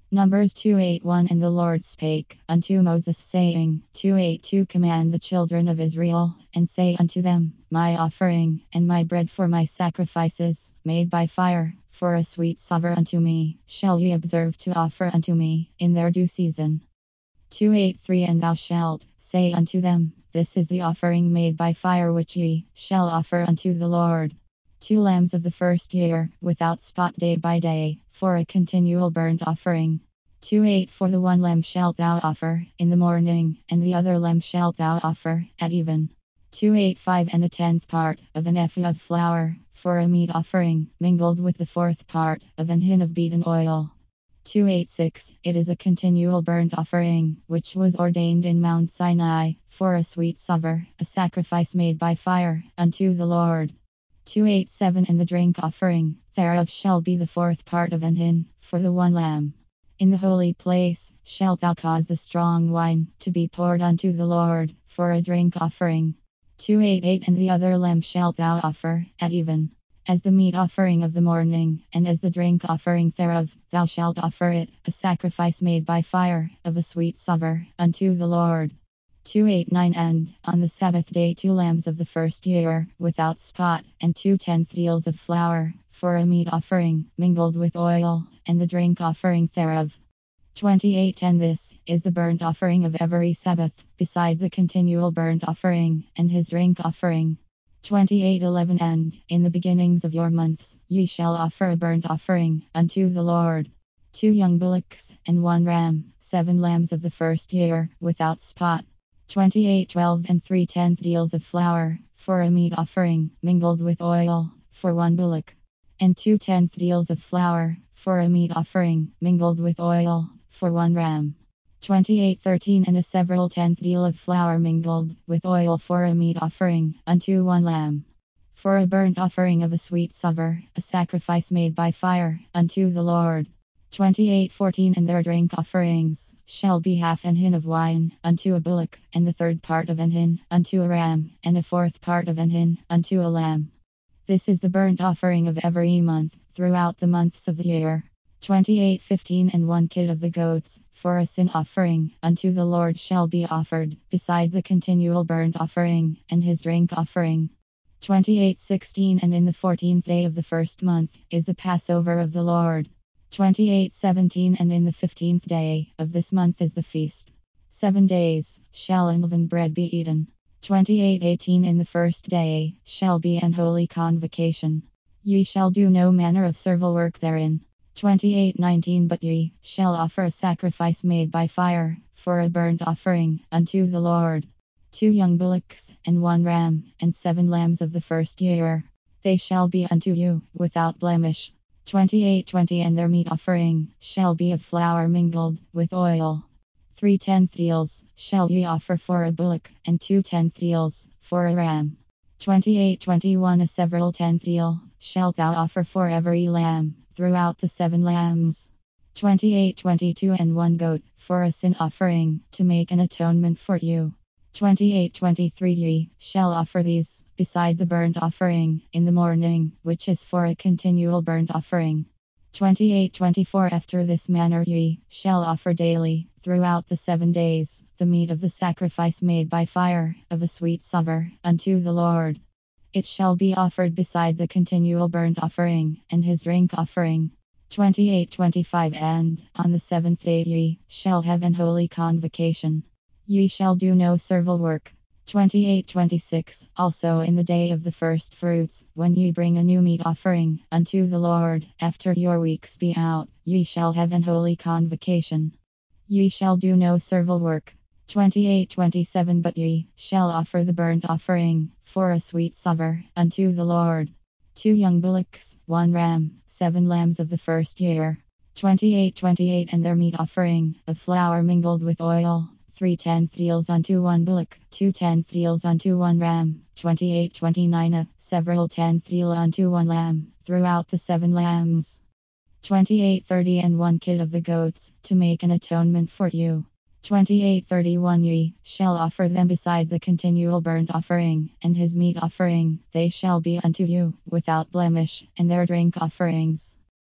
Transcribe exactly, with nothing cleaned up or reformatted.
Numbers two eighty-one. And the Lord spake unto Moses, saying, two eighty-two Command the children of Israel, and say unto them, My offering, and my bread for my sacrifices, made by fire, for a sweet savour unto me, shall ye observe to offer unto me, in their due season. two eighty-three And thou shalt say unto them, This is the offering made by fire which ye shall offer unto the Lord. Two lambs of the first year, without spot day by day, for a continual burnt offering. two eighty-four The one lamb shalt thou offer in the morning, and the other lamb shalt thou offer at even. two eighty-five And a tenth part of an ephah of flour, for a meat offering, mingled with the fourth part of an hin of beaten oil. two eighty-six It is a continual burnt offering, which was ordained in Mount Sinai, for a sweet savour, a sacrifice made by fire, unto the Lord. two eighty-seven And the drink offering thereof shall be the fourth part of an hin, for the one lamb. In the holy place shalt thou cause the strong wine to be poured unto the Lord, for a drink offering. two eighty-eight And the other lamb shalt thou offer at even. As the meat offering of the morning, and as the drink offering thereof, thou shalt offer it, a sacrifice made by fire, of a sweet savour, unto the Lord. two eighty-nine And on the Sabbath day two lambs of the first year, without spot, and two tenth deals of flour, for a meat offering, mingled with oil, and the drink offering thereof. twenty-eight And this is the burnt offering of every Sabbath, beside the continual burnt offering, and his drink offering. twenty-eight eleven And in the beginnings of your months ye shall offer a burnt offering unto the Lord. Two young bullocks, and one ram, seven lambs of the first year, without spot. twenty-eight twelve And three tenth deals of flour, for a meat offering, mingled with oil, for one bullock. And two tenth deals of flour, for a meat offering, mingled with oil, for one ram. twenty-eight thirteen And a several tenth deal of flour mingled with oil for a meat offering, unto one lamb. For a burnt offering of a sweet savour, a sacrifice made by fire, unto the Lord. twenty-eight fourteen And their drink offerings shall be half an hin of wine, unto a bullock, and the third part of an hin, unto a ram, and a fourth part of an hin, unto a lamb. This is the burnt offering of every month, throughout the months of the year. twenty-eight fifteen And one kid of the goats, for a sin offering, unto the Lord shall be offered, beside the continual burnt offering, and his drink offering. twenty-eight sixteen And in the fourteenth day of the first month is the Passover of the Lord. twenty-eight seventeen And in the fifteenth day of this month is the feast. Seven days shall unleavened bread be eaten. twenty-eight eighteen In the first day shall be an holy convocation. Ye shall do no manner of servile work therein. twenty-eight nineteen But ye shall offer a sacrifice made by fire, for a burnt offering, unto the Lord. Two young bullocks, and one ram, and seven lambs of the first year. They shall be unto you, without blemish. twenty-eight twenty And their meat offering shall be of flour mingled with oil. Three tenth deals shall ye offer for a bullock, and two tenth deals for a ram. twenty-eight twenty-one A several tenth deal shalt thou offer for every lamb, throughout the seven lambs. twenty-eight twenty-two And one goat, for a sin offering, to make an atonement for you. twenty-eight twenty-three Ye shall offer these, beside the burnt offering, in the morning, which is for a continual burnt offering. twenty-eight twenty-four After this manner ye shall offer daily, throughout the seven days, the meat of the sacrifice made by fire, of a sweet savour, unto the Lord. It shall be offered beside the continual burnt offering, and his drink offering. twenty-eight twenty-five And on the seventh day ye shall have an holy convocation. Ye shall do no servile work. twenty-eight twenty-six Also in the day of the first fruits, when ye bring a new meat offering unto the Lord, after your weeks be out, ye shall have an holy convocation. Ye shall do no servile work. twenty-eight twenty-seven But ye shall offer the burnt offering, for a sweet savour, unto the Lord. Two young bullocks, one ram, seven lambs of the first year. twenty-eight twenty-eight And their meat offering, of flour mingled with oil. Three tenth deals unto one bullock, two tenth deals unto one ram. twenty-eight twenty-nine A several tenth deal unto one lamb, throughout the seven lambs. twenty-eight thirty And one kid of the goats, to make an atonement for you. twenty-eight thirty-one Ye shall offer them beside the continual burnt offering, and his meat offering, they shall be unto you, without blemish, and their drink offerings.